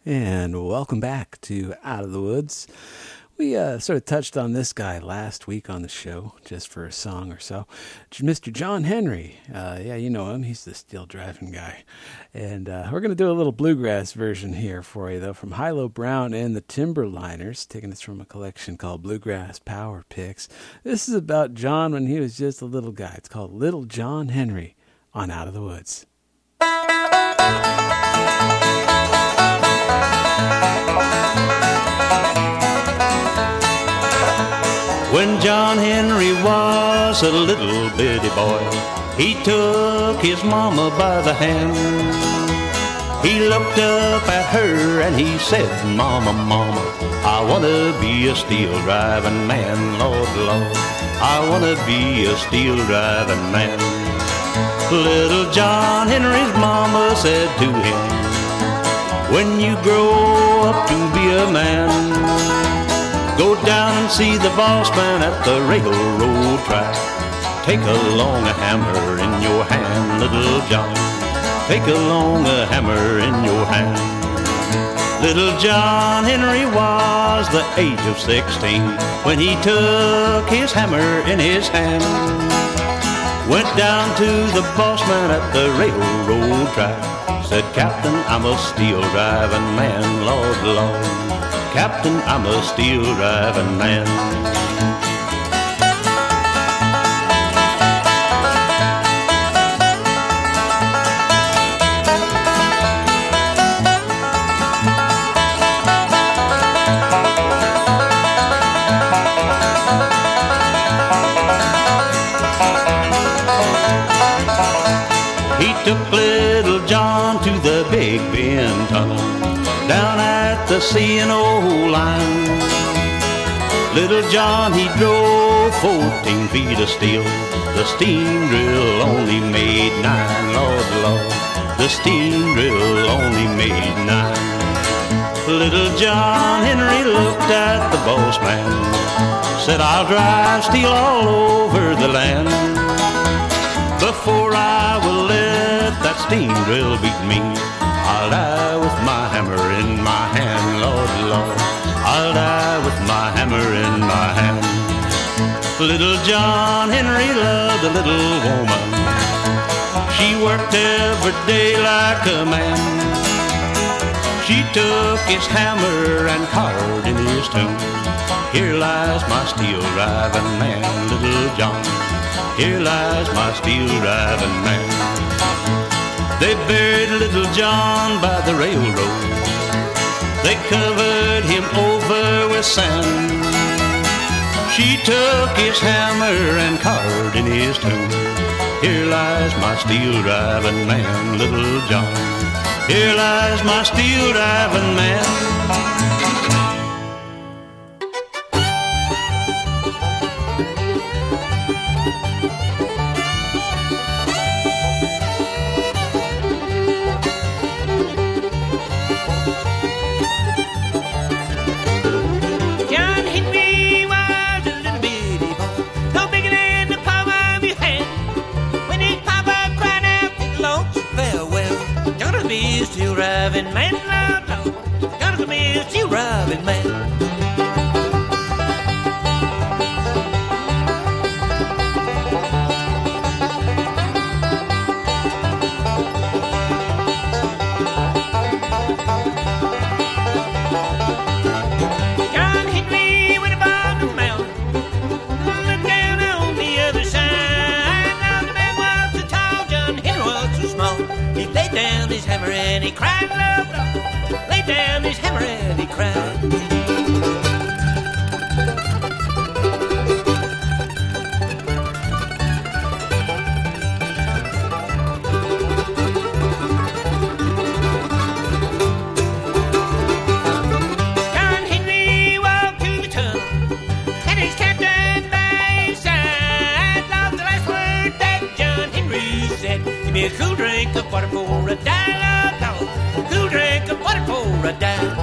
And welcome back to Out of the Woods. We sort of touched on this guy last week on the show, just for a song or so. Mr. John Henry. Yeah, you know him. He's the steel driving guy. And we're going to do a little bluegrass version here for you, though, from Hilo Brown and the Timberliners, taking this from a collection called Bluegrass Power Picks. This is about John when he was just a little guy. It's called Little John Henry on Out of the Woods. When John Henry was a little bitty boy, he took his mama by the hand. He looked up at her and he said, "Mama, mama, I want to be a steel driving man, Lord, Lord, I want to be a steel driving man." Little John Henry's mama said to him, "When you grow up to be a man, go down and see the boss man at the railroad track. Take along a hammer in your hand, little John. Take along a hammer in your hand." Little John Henry was the age of 16 when he took his hammer in his hand. Went down to the boss man at the railroad track. Said, "Captain, I'm a steel driving man, Lord, Lord. Captain, I'm a steel driving man." He took little John to the Big Bend Tunnel down at the C&O line. Little John, he drove 14 feet of steel. The steam drill only made 9, Lord, Lord. The steam drill only made 9. Little John Henry looked at the boss man, said, "I'll drive steel all over the land before I will let that steam drill beat me. I'll die with my hammer in my hand, Lord, Lord. I'll die with my hammer in my hand." Little John Henry loved a little woman. She worked every day like a man. She took his hammer and carved in his tomb, "Here lies my steel driving man, little John. Here lies my steel driving man." They buried little John by the railroad. They covered him over with sand. She took his hammer and carved in his tomb, "Here lies my steel driving man, little John. Here lies my steel driving man." Steel driving man, Lord, Lord, gonna be a steel driving man. John Henry went upon the mountain, looked down on the other side. Now the man was so tall, John Henry was so small. He laid down his hammer and he cried, "Lord, Lord." Laid down his hammer and he cried. John Henry walked to the tunnel and his captain by his side. Loved the last word that John Henry said, "Give me a cool drink of water for a dime, Lord, Lord. Cool drink of water for a dime."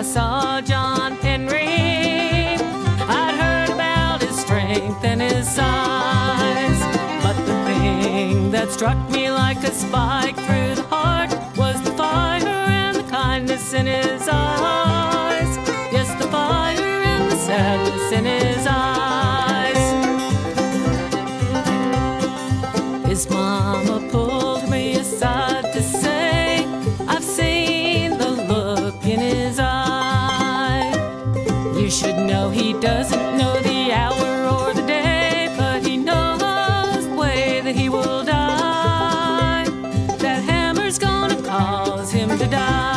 saw John Henry, I'd heard about his strength and his size. But the thing that struck me like a spike through the heart was the fire and the kindness in his eyes. Yes, the fire and the sadness in his eyes. His mama pulled me aside to say, I've seen the look in his eye. You should know he doesn't know the hour or the day, but he knows the way that he will die. That hammer's gonna cause him to die.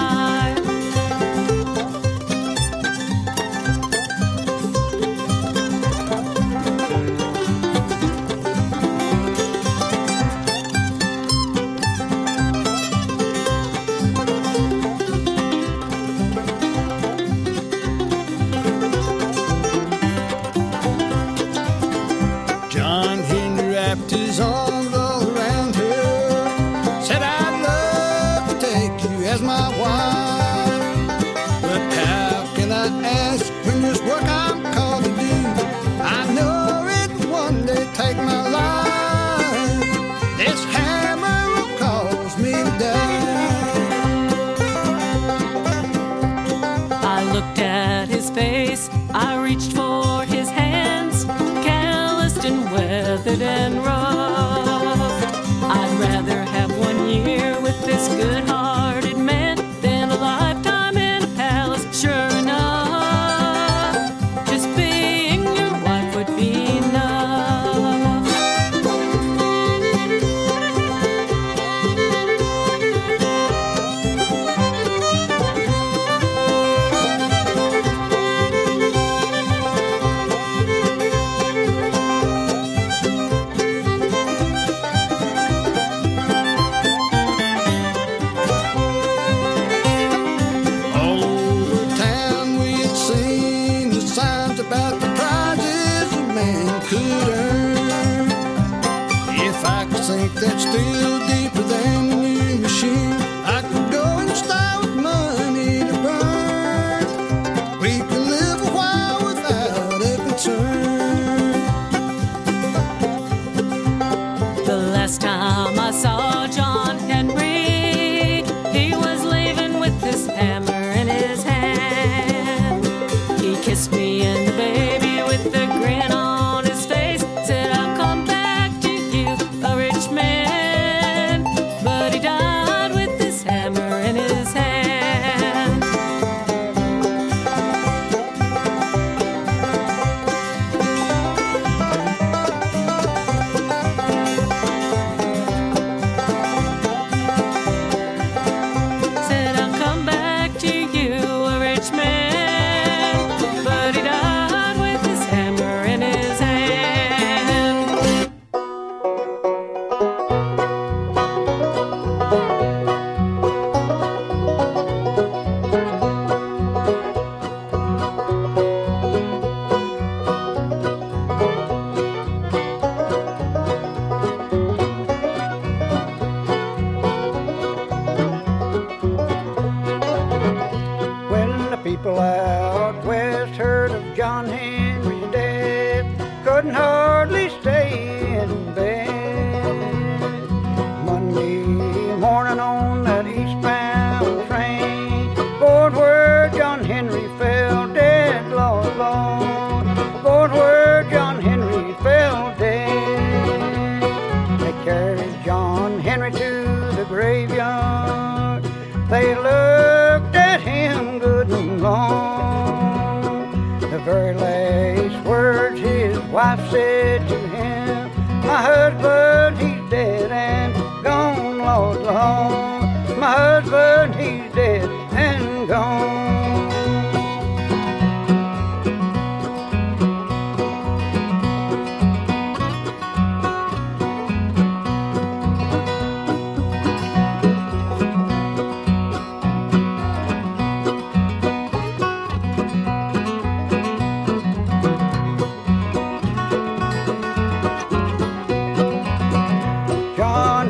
John Henry wrapped his arms all around her, said, I'd love to take you as my wife. But how can I ask when this work I'm called to do? I know it will one day take my life. This hammer will cause me to die. I looked at his face, I reached for his hands, calloused and weathered and rough. I'd rather have 1 year with this good-hearted man than a lifetime in a palace, sure enough. Just being your wife would be enough. All over town we had seen the signs about the prizes a man could earn. If I could sink that steel deeper than the new machine, I could go in style with money to burn. We could live a while without a concern. The last time I saw John Henry, he was leaving with this hammer in his hand. He kissed me and the baby with a grin on his face, said, I'll come back to you, a rich man. But he died with this hammer in his hand. Said, I'll come back to you, a rich man. But he died with his hammer in his hand. When the people out west heard of John Henry's death, couldn't hardly stay in bed. Monday morning on that eastbound train, going where John Henry fell dead, Lord, Lord. Going where John Henry fell dead. They carried John Henry to the graveyard. They looked at him good and long. The very last words his wife said to him, my husband, he's dead and gone, Lord, Lord. My husband, he's dead and gone. John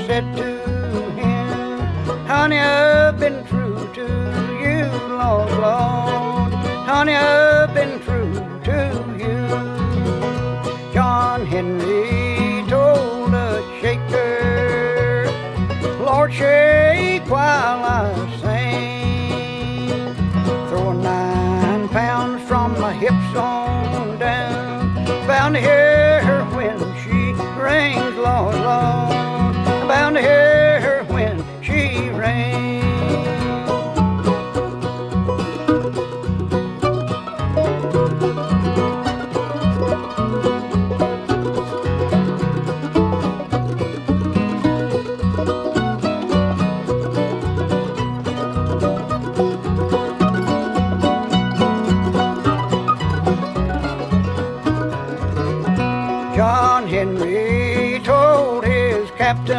said to him, honey, I've been true to you, Lord, Lord. Honey, I've been true to you. John Henry told a shaker, Lord, shake while I sing. Throw 9 pounds from my hips on down, bound to hear her when she rings, Lord, Lord. Bound to hear her when she rings. John Henry told his captain,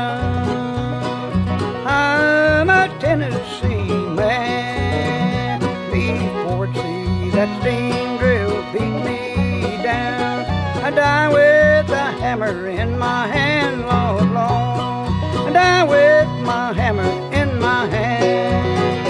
I'm a Tennessee man. Before at sea that steam drill beat me down, I die with a hammer in my hand, Lord, Lord. I die with my hammer in my hand.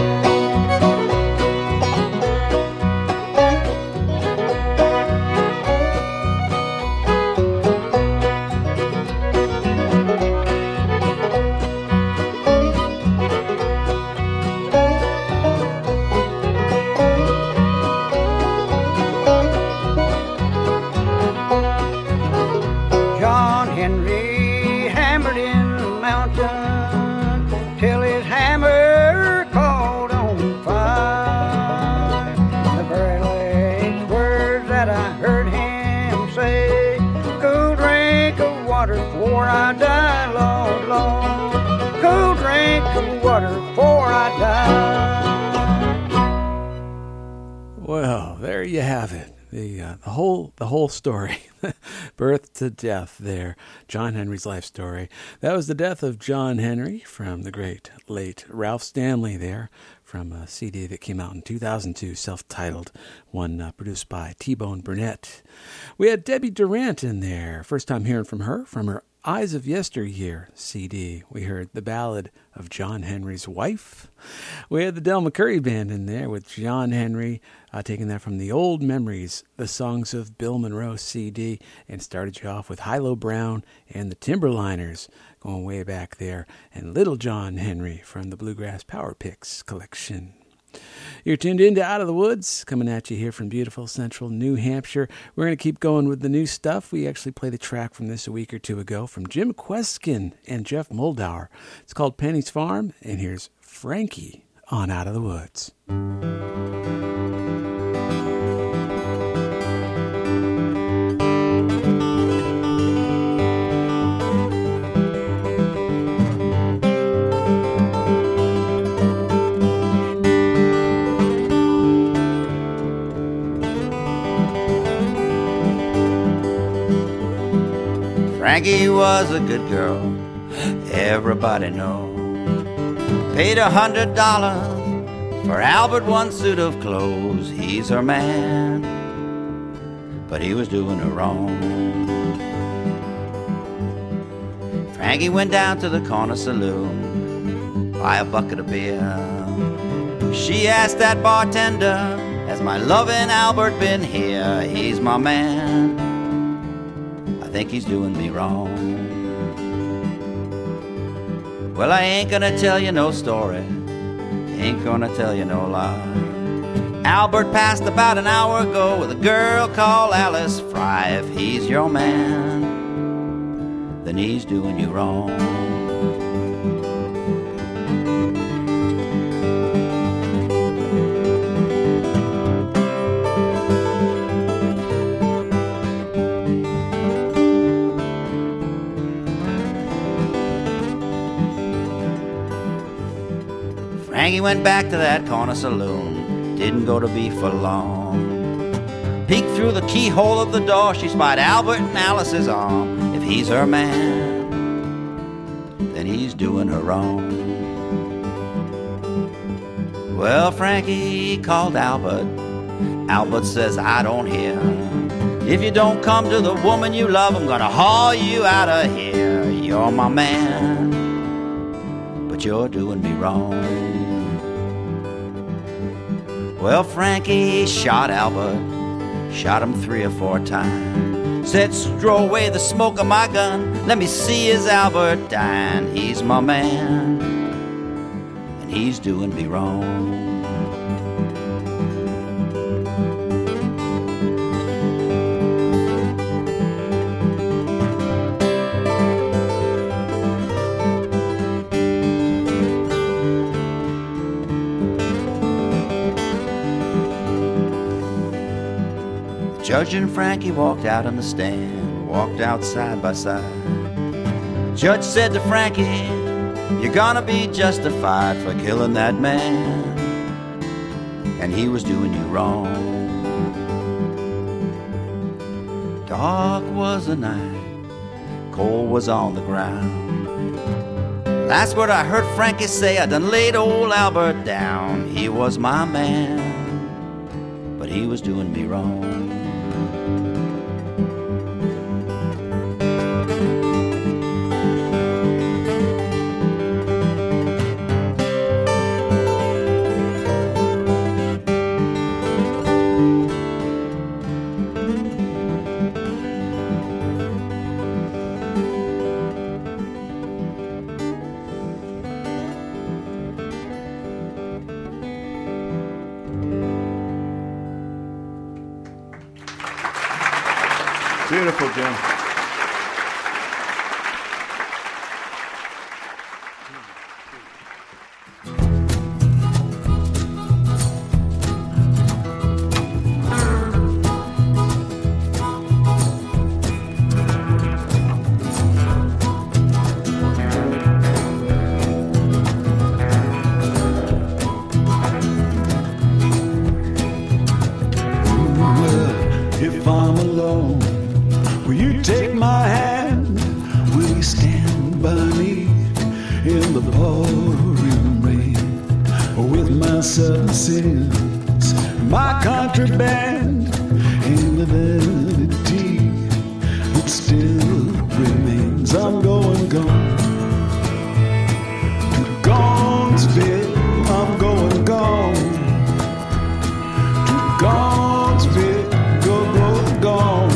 John Henry hammered in the mountain till his hammer caught on fire. The very last words that I heard him say, cool drink of water before I die, Lord, Lord. Cool drink of water before I die. Well, there you have it. The whole story, birth to death there, John Henry's life story. That was the death of John Henry from the great late Ralph Stanley there, from a CD that came out in 2002, self-titled, one produced by T-Bone Burnett. We had Debbie Durant in there, first time hearing from her Eyes of Yesteryear CD. We heard the ballad of John Henry's wife. We had the Del McCurry Band in there with John Henry, taking that from the Old Memories, the Songs of Bill Monroe CD, and started you off with Hilo Brown and the Timberliners, going way back there, and Little John Henry from the Bluegrass Power Picks collection. You're tuned in to Out of the Woods, coming at you here from beautiful central New Hampshire. We're going to keep going with the new stuff. We actually played a track from this a week or two ago from Jim Kweskin and Jeff Moldauer. It's called Penny's Farm, and here's Frankie on Out of the Woods. Frankie was a good girl, everybody knows. Paid $100 for Albert one suit of clothes. He's her man, but he was doing her wrong. Frankie went down to the corner saloon, buy a bucket of beer. She asked that bartender, has my loving Albert been here? He's my man, I think he's doing me wrong. Well, I ain't gonna tell you no story, ain't gonna tell you no lie. Albert passed about an hour ago with a girl called Alice Fry. If he's your man, then he's doing you wrong. Frankie went back to that corner saloon, didn't go to be for long. Peeked through the keyhole of the door, she spied Albert and Alice's arm. If he's her man, then he's doing her wrong. Well, Frankie called Albert. Albert says, I don't hear. If you don't come to the woman you love, I'm gonna haul you out of here. You're my man, but you're doing me wrong. Well, Frankie shot Albert, shot him 3 or 4 times. Said, throw away the smoke of my gun, let me see his Albert dying. He's my man, and he's doing me wrong. Judge and Frankie walked out on the stand, walked out side by side. Judge said to Frankie, you're gonna be justified for killing that man, and he was doing you wrong. Dark was the night, cold was on the ground. Last word I heard Frankie say, I done laid old Albert down. He was my man, but he was doing me wrong. Beautiful, Jim. If I'm alone, will you take my hand? Will you stand by me in the pouring rain with my 7 sins, my contraband, and the vanity that still remains? I'm going gone to Gonsville. I'm going gone to Gonsville. Gone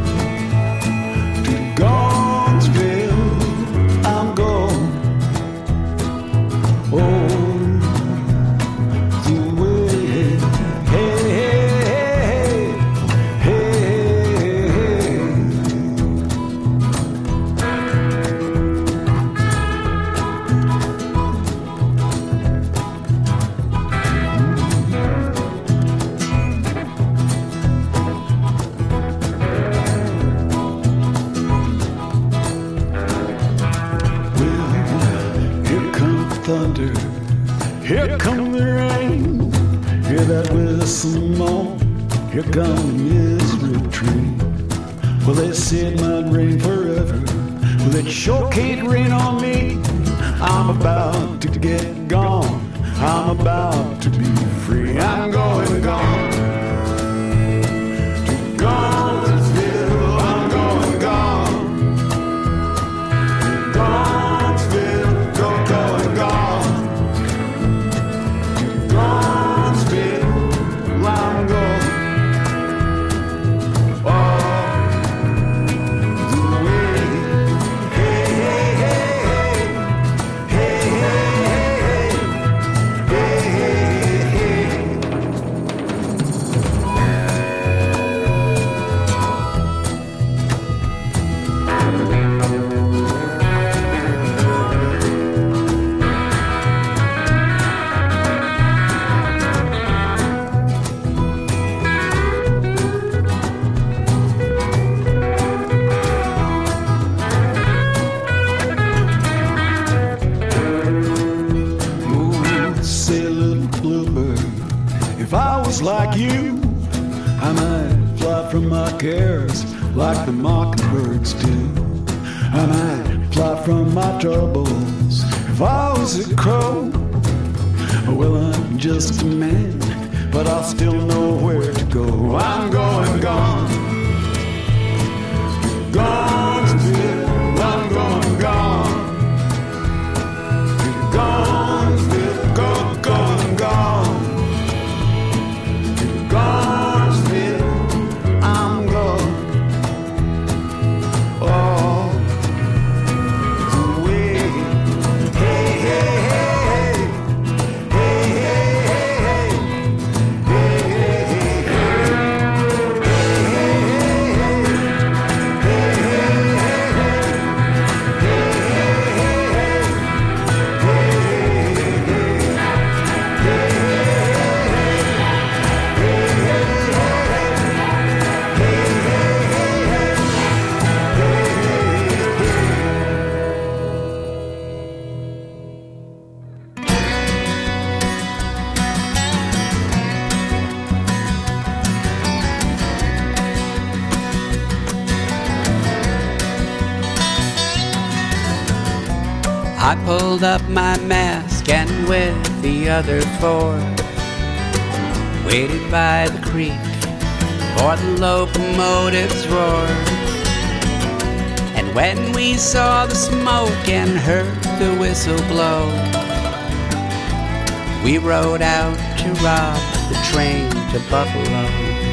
to Gonsville, I'm gone. Oh, the way, hey, hey, hey, hey, hey. Thunder, here come the rain, hear that whistle moan, here come the misery train. Well, they said it might rain forever, well, it sure can't rain on me. I'm about to get gone, I'm about to be free. I'm going gone to Gonsville, I'm going gone to Gonsville. Like you, I might fly from my cares like the mockingbirds do. I might fly from my troubles if I was a crow. Well, I'm just a man, but I'll still know where to go. I'm going gone, Gonsville, I'm going gone, gone. I pulled up my mask and with the other four waited by the creek for the locomotive's roar. And when we saw the smoke and heard the whistle blow, we rode out to rob the train to Buffalo.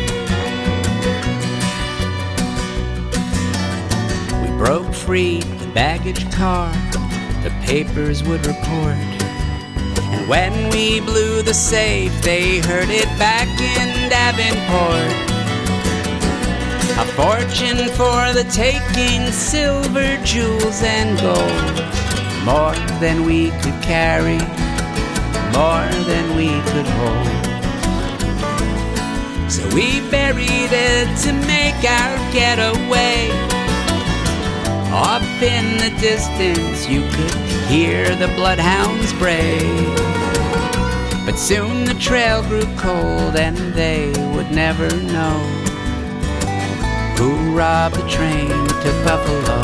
We broke free the baggage car, the papers would report. And when we blew the safe, they heard it back in Davenport. A fortune for the taking, silver, jewels, and gold. More than we could carry, more than we could hold. So we buried it to make our getaway. Off in the distance you could hear the bloodhounds bray. But soon the trail grew cold and they would never know who robbed the train to Buffalo.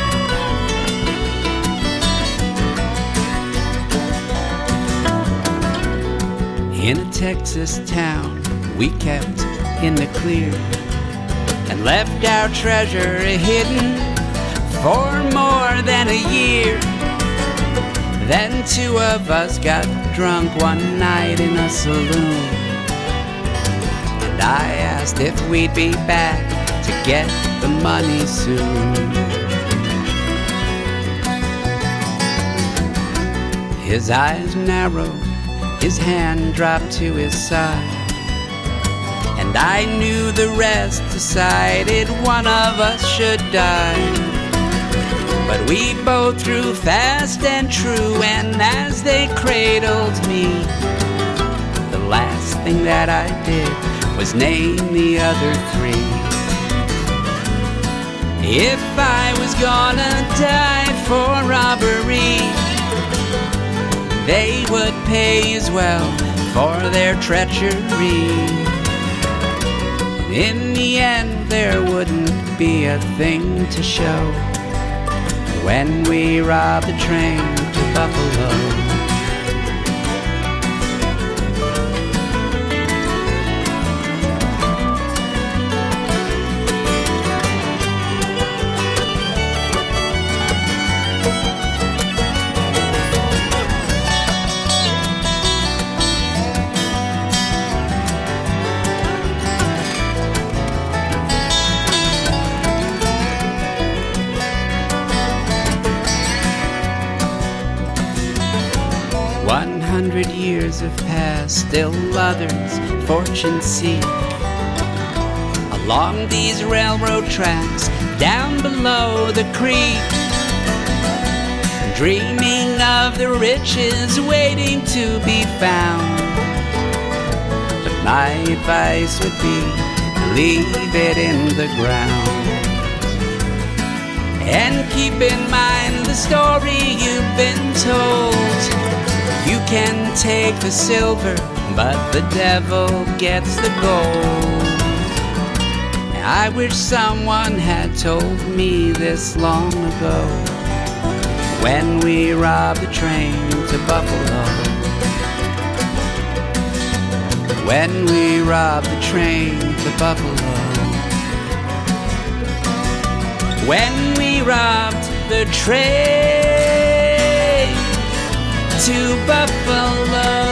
In a Texas town we kept in the clear and left our treasure hidden for more than a year. Then two of us got drunk one night in a saloon, and I asked if we'd be back to get the money soon. His eyes narrowed, his hand dropped to his side, and I knew the rest decided one of us should die. But we both drew fast and true, and as they cradled me, the last thing that I did was name the other three. If I was gonna die for robbery, they would pay as well for their treachery. In the end, there wouldn't be a thing to show when we robbed the train to Buffalo. 100 years have passed, still others fortune seek along these railroad tracks down below the creek, dreaming of the riches waiting to be found. But my advice would be, leave it in the ground. And keep in mind the story you've been told. You can take the silver, but the devil gets the gold. I wish someone had told me this long ago, when we robbed the train to Buffalo. When we robbed the train to Buffalo. When we robbed the train to Buffalo.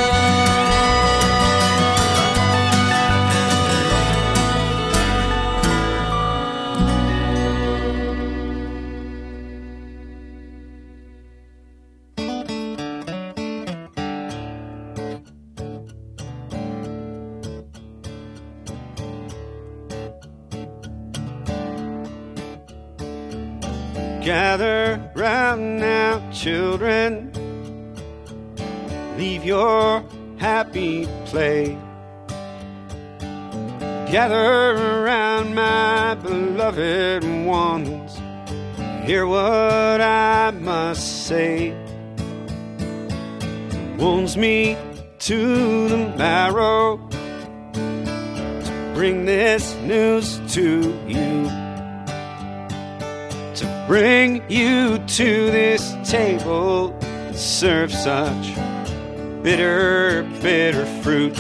Gather round now, children, leave your happy play. Gather around, my beloved ones, hear what I must say. Wounds me to the marrow to bring this news to you, to bring you to this table serve such bitter, bitter fruit.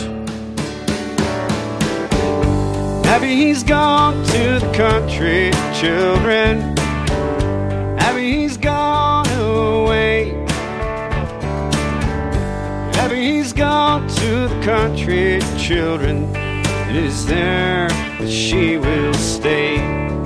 Abby's gone to the country, children. Abby's gone away. Abby's gone to the country, children. It is there that she will stay.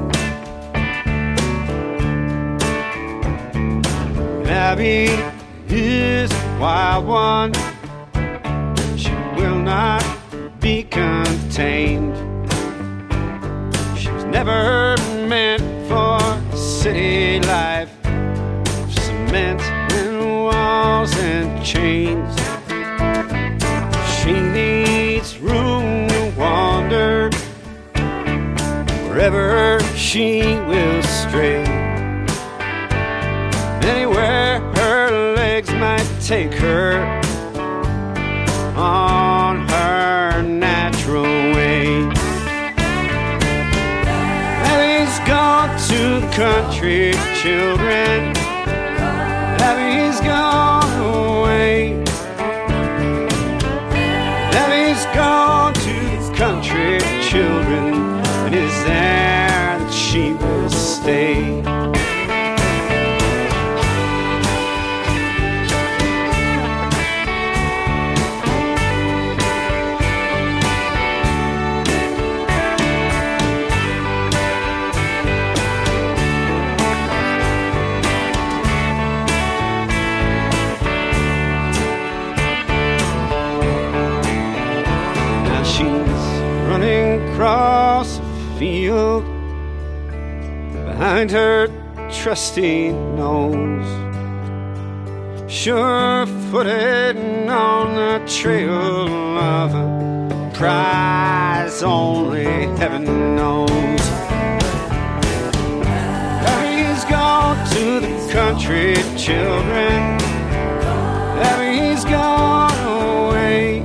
Abby is a wild one. She will not be contained. She was never meant for city life, cement and walls and chains. She needs room to wander wherever she will stray. Anywhere her legs might take her on her natural way. Abby's gone to the country, children. Abby's gone away. Abby's gone to the country, children. It is there that she will stay. Across a field behind her trusty nose, sure-footed on the trail of a prize only heaven knows. Abby's gone to the country, children. Abby's gone away.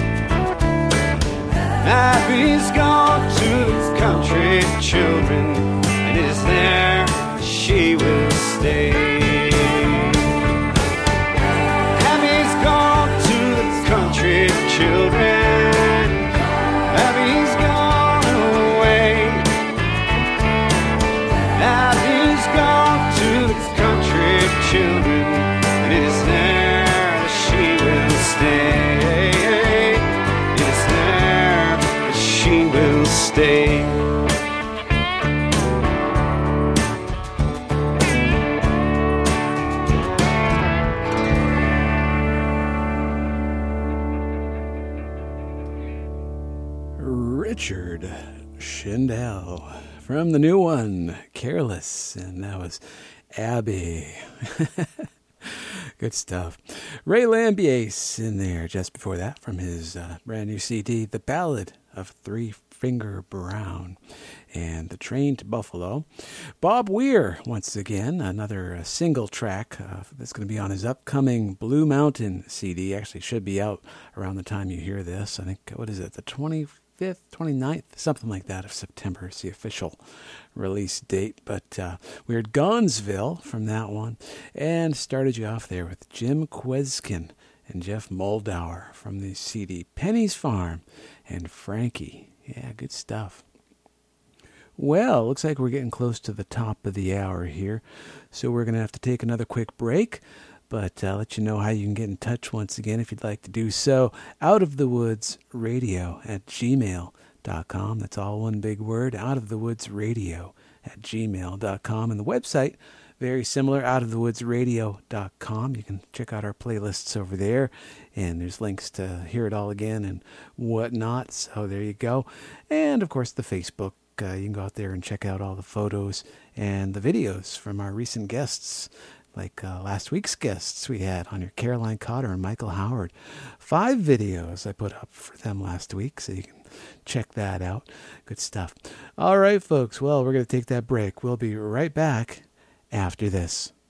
Abby's gone to the country, children, and it is there she will stay. Abby's gone to the country, children. Abby's gone away. Abby's gone to the country, children, and it is there she will stay. She will stay. Richard Shindell from the new one, Careless, and that was Abby. Good stuff. Ray Lambiase in there just before that from his brand new CD, The Ballad of Three Finger Brown, and The Train to Buffalo. Bob Weir, once again, another single track that's going to be on his upcoming Blue Mountain CD. Actually should be out around the time you hear this. I think, what is it, the 25th, 29th, something like that of September is the official release date. But we heard Gonzville from that one, and started you off there with Jim Kweskin and Jeff Moldauer from the CD Penny's Farm and Frankie. Yeah, good stuff. Well, looks like we're getting close to the top of the hour here, so we're going to have to take another quick break, but I'll let you know how you can get in touch once again if you'd like to do so. outofthewoodsradio@gmail.com. That's all one big word, outofthewoodsradio@gmail.com. And the website, very similar, outofthewoodsradio.com. You can check out our playlists over there, and there's links to hear it all again and whatnot. So there you go. And, of course, the Facebook. You can go out there and check out all the photos and the videos from our recent guests, like last week's guests we had on your Caroline Cotter and Michael Howard. 5 videos I put up for them last week, so you can check that out. Good stuff. All right, folks. Well, we're going to take that break. We'll be right back after this.